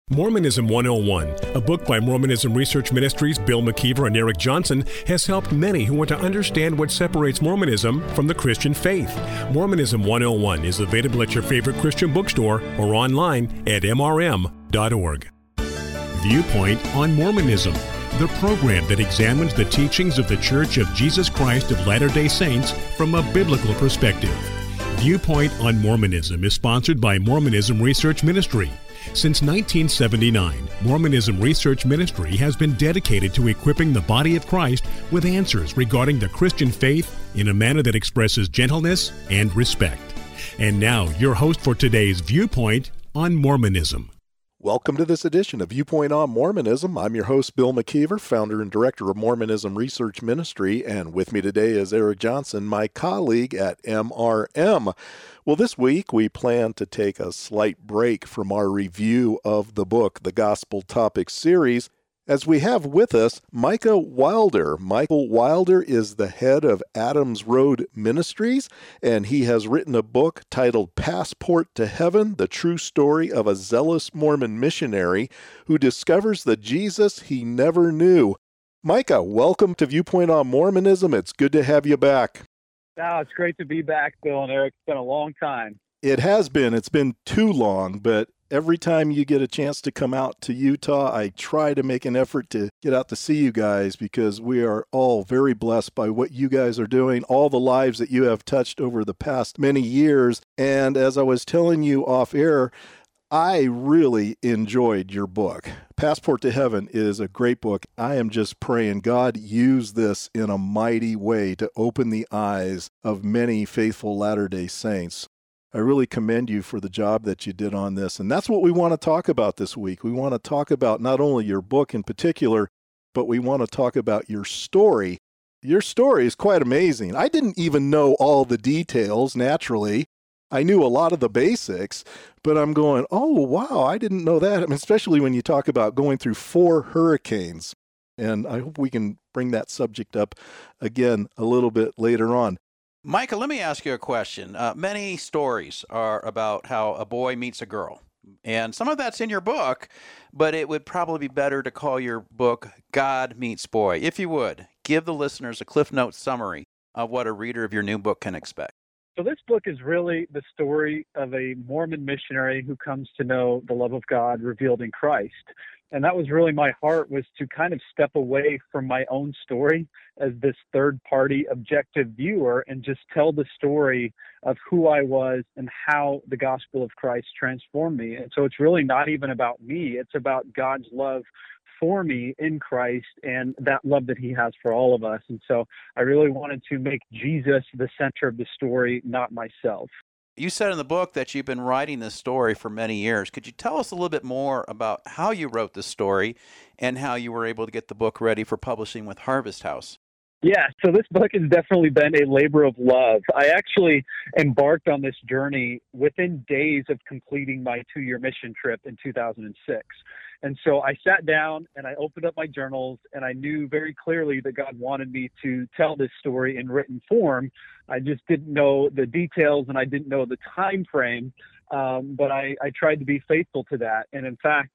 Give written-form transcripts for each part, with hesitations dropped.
Mormonism 101, a book by Mormonism Research Ministries' Bill McKeever and Eric Johnson, has helped many who want to understand what separates Mormonism from the Christian faith. Mormonism 101 is available at your favorite Christian bookstore or online at mrm.org. Viewpoint on Mormonism, the program that examines the teachings of the Church of Jesus Christ of Latter-day Saints from a biblical perspective. Viewpoint on Mormonism is sponsored by Mormonism Research Ministry. Since 1979, Mormonism Research Ministry has been dedicated to equipping the body of Christ with answers regarding the Christian faith in a manner that expresses gentleness and respect. And now, your host for today's Viewpoint on Mormonism. Welcome to this edition of Viewpoint on Mormonism. I'm your host, Bill McKeever, founder and director of Mormonism Research Ministry, and with me today is Eric Johnson, my colleague at MRM. Well, this week we plan to take a slight break from our review of the book, the Gospel Topics series, as we have with us Micah Wilder. Michael Wilder is the head of Adams Road Ministries, and he has written a book titled Passport to Heaven, the True Story of a Zealous Mormon Missionary Who Discovers the Jesus He Never Knew. Micah, welcome to Viewpoint on Mormonism. It's good to have you back. Oh, it's great to be back, Bill and Eric. It's been a long time. It has been. It's been too long, but every time you get a chance to come out to Utah, I try to make an effort to get out to see you guys because we are all very blessed by what you guys are doing, all the lives that you have touched over the past many years. And as I was telling you off air, I really enjoyed your book. Passport to Heaven is a great book. I am just praying God use this in a mighty way to open the eyes of many faithful Latter-day Saints. I really commend you for the job that you did on this. And that's what we want to talk about this week. We want to talk about not only your book in particular, but we want to talk about your story. Your story is quite amazing. I didn't even know all the details, naturally. I knew a lot of the basics, but I'm going, oh, wow, I didn't know that. I mean, especially when you talk about going through 4 hurricanes. And I hope we can bring that subject up again a little bit later on. Micah, let me ask you a question. Many stories are about how a boy meets a girl, and some of that's in your book, but it would probably be better to call your book God Meets Boy. If you would, give the listeners a Cliff Notes summary of what a reader of your new book can expect. So this book is really the story of a Mormon missionary who comes to know the love of God revealed in Christ. And that was really my heart, was to kind of step away from my own story as this third-party objective viewer and just tell the story of who I was and how the gospel of Christ transformed me. And so it's really not even about me. It's about God's love for me in Christ and that love that he has for all of us. And so I really wanted to make Jesus the center of the story, not myself. You said in the book that you've been writing this story for many years. Could you tell us a little bit more about how you wrote this story and how you were able to get the book ready for publishing with Harvest House? Yeah, so this book has definitely been a labor of love. I actually embarked on this journey within days of completing my 2-year mission trip in 2006. And so I sat down and I opened up my journals, and I knew very clearly that God wanted me to tell this story in written form. I just didn't know the details and I didn't know the time frame, but I tried to be faithful to that. And in fact,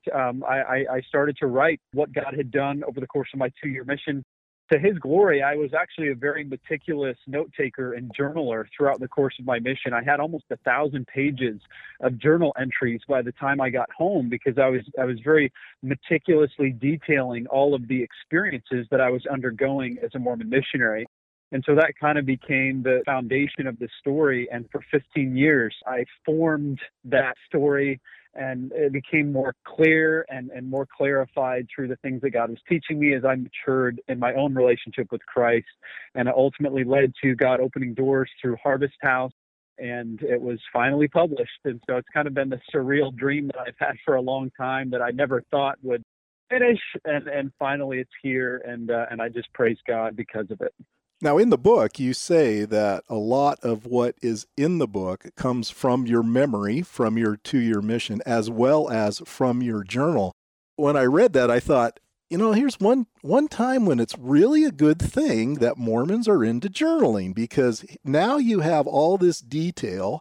I started to write what God had done over the course of my 2-year mission. To his glory, I was actually a very meticulous note taker and journaler throughout the course of my mission. I had almost 1,000 pages of journal entries by the time I got home because I was very meticulously detailing all of the experiences that I was undergoing as a Mormon missionary. And so that kind of became the foundation of the story. And for 15 years, I formed that story, and it became more clear and more clarified through the things that God was teaching me as I matured in my own relationship with Christ. And it ultimately led to God opening doors through Harvest House, and it was finally published. And so it's kind of been the surreal dream that I've had for a long time that I never thought would finish. And finally it's here, and I just praise God because of it. Now, in the book, you say that a lot of what is in the book comes from your memory, from your 2-year mission, as well as from your journal. When I read that, I thought, here's one time when it's really a good thing that Mormons are into journaling, because now you have all this detail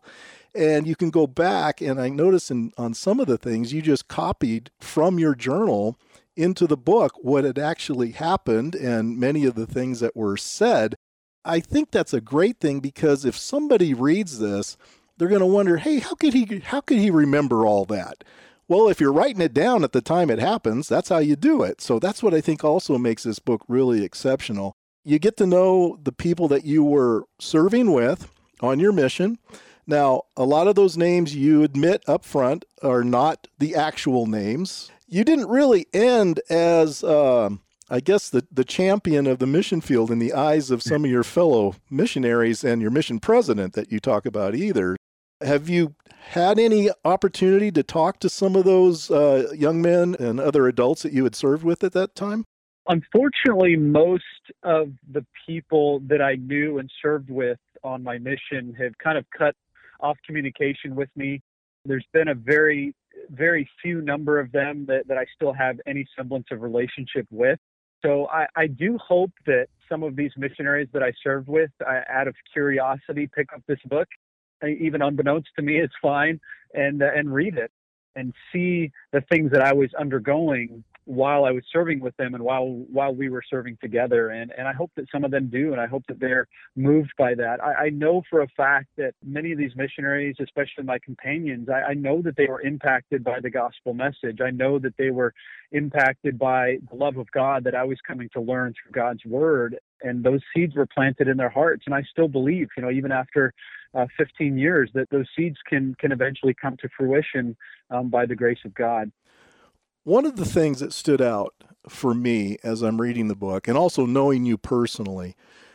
And you can go back, and I notice on some of the things you just copied from your journal into the book what had actually happened and many of the things that were said. I think that's a great thing, because if somebody reads this, they're going to wonder, hey, how could he remember all that? Well, if you're writing it down at the time it happens, that's how you do it. So that's what I think also makes this book really exceptional. You get to know the people that you were serving with on your mission. Now, a lot of those names you admit up front are not the actual names. You didn't really end as, I guess, the champion of the mission field in the eyes of some of your fellow missionaries and your mission president that you talk about either. Have you had any opportunity to talk to some of those young men and other adults that you had served with at that time? Unfortunately, most of the people that I knew and served with on my mission have kind of cut off communication with me. There's been a very, very few number of them that I still have any semblance of relationship with. So I do hope that some of these missionaries that I served with, out of curiosity, pick up this book, even unbeknownst to me, it's fine, and read it and see the things that I was undergoing while I was serving with them and while we were serving together. And I hope that some of them do, and I hope that they're moved by that. I know for a fact that many of these missionaries, especially my companions, I know that they were impacted by the gospel message. I know that they were impacted by the love of God that I was coming to learn through God's word. And those seeds were planted in their hearts. And I still believe, even after 15 years, that those seeds can eventually come to fruition by the grace of God. One of the things that stood out for me as I'm reading the book, and also knowing you personally,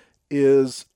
is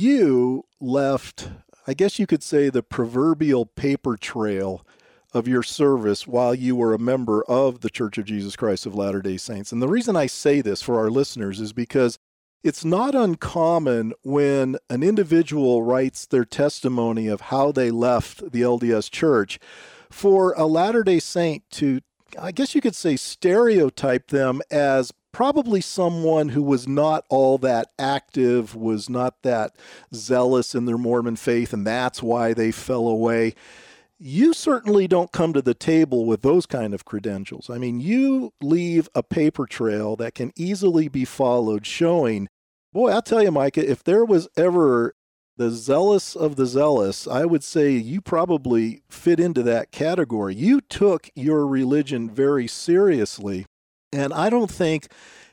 you left, I guess you could say, the proverbial paper trail of your service while you were a member of the Church of Jesus Christ of Latter-day Saints. And the reason I say this for our listeners is because it's not uncommon when an individual writes their testimony of how they left the LDS Church for a Latter-day Saint to, I guess you could say, stereotype them as probably someone who was not all that active, was not that zealous in their Mormon faith, and that's why they fell away. You certainly don't come to the table with those kind of credentials. I mean, you leave a paper trail that can easily be followed showing, boy, I'll tell you, Micah, if there was ever the zealous of the zealous, I would say you probably fit into that category. You took your religion very seriously, and I don't think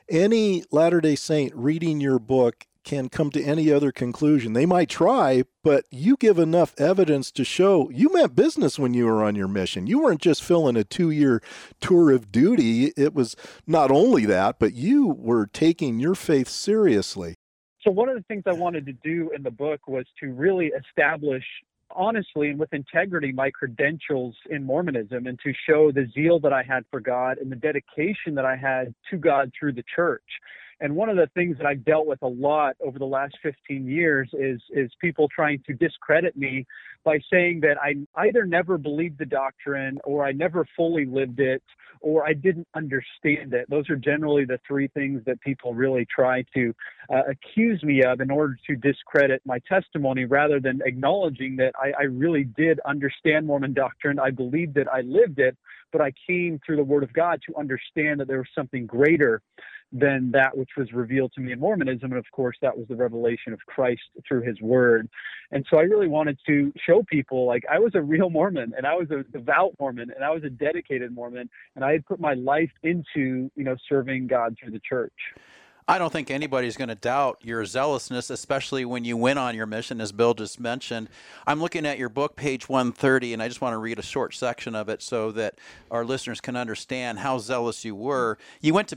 any Latter-day Saint reading your book can come to any other conclusion. They might try, but you give enough evidence to show you meant business when you were on your mission. You weren't just filling a 2-year tour of duty. It was not only that, but you were taking your faith seriously. So one of the things I wanted to do in the book was to really establish, honestly and with integrity, my credentials in Mormonism, and to show the zeal that I had for God and the dedication that I had to God through the church. And one of the things that I've dealt with a lot over the last 15 years is people trying to discredit me by saying that I either never believed the doctrine, or I never fully lived it, or I didn't understand it. Those are generally the three things that people really try to accuse me of in order to discredit my testimony, rather than acknowledging that I really did understand Mormon doctrine. I believed it, I lived it, but I came through the Word of God to understand that there was something greater than that which was revealed to me in Mormonism. And of course, that was the revelation of Christ through his word. And so I really wanted to show people, like, I was a real Mormon, and I was a devout Mormon, and I was a dedicated Mormon, and I had put my life into, serving God through the church. I don't think anybody's going to doubt your zealousness, especially when you went on your mission, as Bill just mentioned. I'm looking at your book, page 130, and I just want to read a short section of it so that our listeners can understand how zealous you were. You went to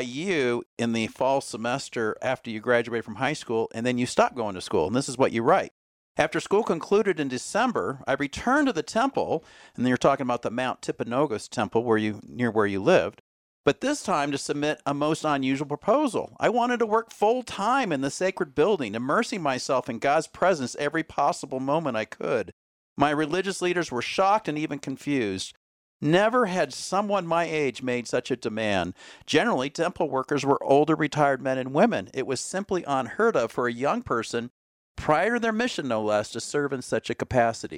BYU in the fall semester after you graduated from high school, and then you stopped going to school, and this is what you write. After school concluded in December, I returned to the temple, and then you're talking about the Mount Timpanogos temple near where you lived, but this time to submit a most unusual proposal. I wanted to work full-time in the sacred building, immersing myself in God's presence every possible moment I could. My religious leaders were shocked and even confused. Never had someone my age made such a demand. Generally, temple workers were older retired men and women. It was simply unheard of for a young person, prior to their mission no less, to serve in such a capacity.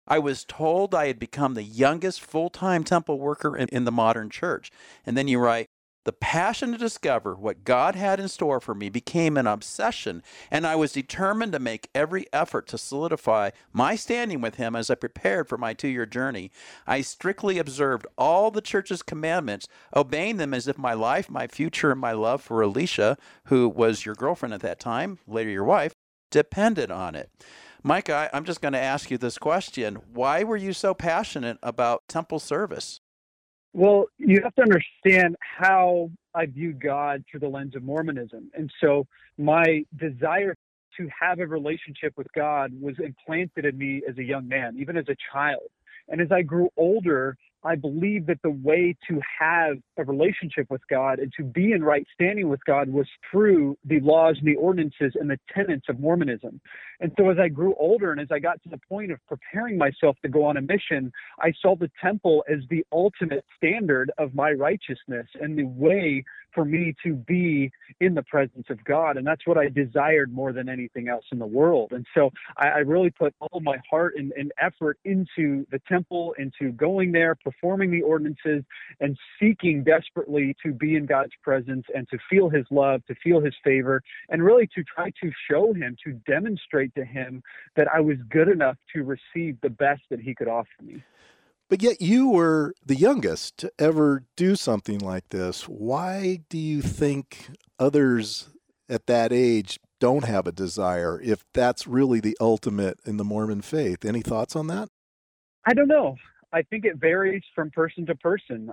I was told I had become the youngest full-time temple worker in the modern church. And then you write, the passion to discover what God had in store for me became an obsession, and I was determined to make every effort to solidify my standing with Him as I prepared for my 2-year journey. I strictly observed all the church's commandments, obeying them as if my life, my future, and my love for Alicia, who was your girlfriend at that time, later your wife, depended on it. Micah, I'm just going to ask you this question. Why were you so passionate about temple service? Well, you have to understand how I view God through the lens of Mormonism. And so my desire to have a relationship with God was implanted in me as a young man, even as a child. And as I grew older, I believed that the way to have a relationship with God and to be in right standing with God was through the laws and the ordinances and the tenets of Mormonism. And so as I grew older and as I got to the point of preparing myself to go on a mission, I saw the temple as the ultimate standard of my righteousness and the way for me to be in the presence of God. And that's what I desired more than anything else in the world. And so I really put all my heart and effort into the temple, into going there, performing the ordinances, and seeking desperately to be in God's presence and to feel His love, to feel His favor, and really to try to show Him, to demonstrate to Him that I was good enough to receive the best that He could offer me. But yet you were the youngest to ever do something like this. Why do you think others at that age don't have a desire if that's really the ultimate in the Mormon faith? Any thoughts on that? I don't know. I think it varies from person to person.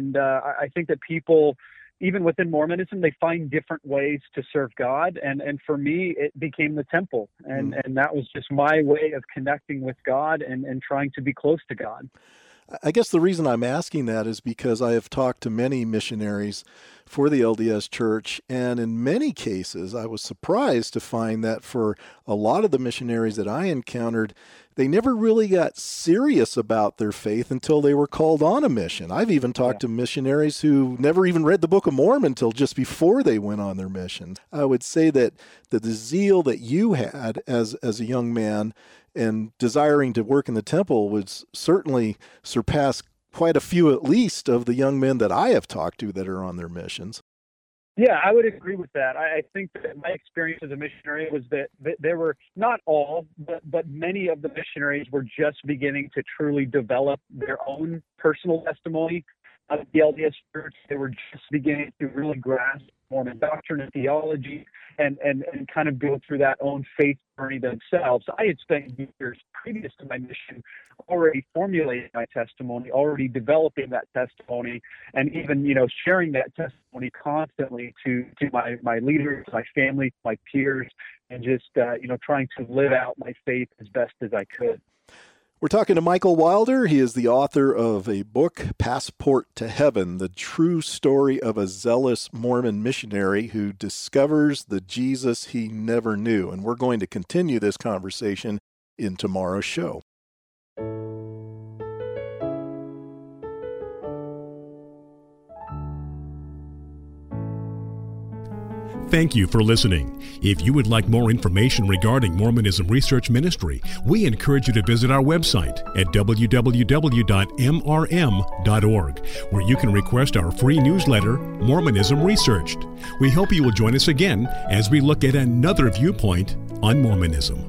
I think that people, even within Mormonism, they find different ways to serve God. And for me, it became the temple. And that was just my way of connecting with God and trying to be close to God. I guess the reason I'm asking that is because I have talked to many missionaries for the LDS Church, and in many cases, I was surprised to find that for a lot of the missionaries that I encountered, they never really got serious about their faith until they were called on a mission. I've even talked to missionaries who never even read the Book of Mormon until just before they went on their mission. I would say that the zeal that you had as a young man and desiring to work in the temple would certainly surpass quite a few, at least, of the young men that I have talked to that are on their missions. Yeah, I would agree with that. I think that my experience as a missionary was that there were, not all, but many of the missionaries were just beginning to truly develop their own personal testimony of the LDS Church. They were just beginning to really grasp Mormon doctrine and theology and kind of go through that own faith journey themselves. I had spent years previous to my mission already formulating my testimony, already developing that testimony, and even, sharing that testimony constantly to my leaders, my family, my peers, and just, trying to live out my faith as best as I could. We're talking to Michael Wilder. He is the author of a book, Passport to Heaven, the true story of a zealous Mormon missionary who discovers the Jesus he never knew. And we're going to continue this conversation in tomorrow's show. Thank you for listening. If you would like more information regarding Mormonism Research Ministry, we encourage you to visit our website at www.mrm.org, where you can request our free newsletter, Mormonism Researched. We hope you will join us again as we look at another viewpoint on Mormonism.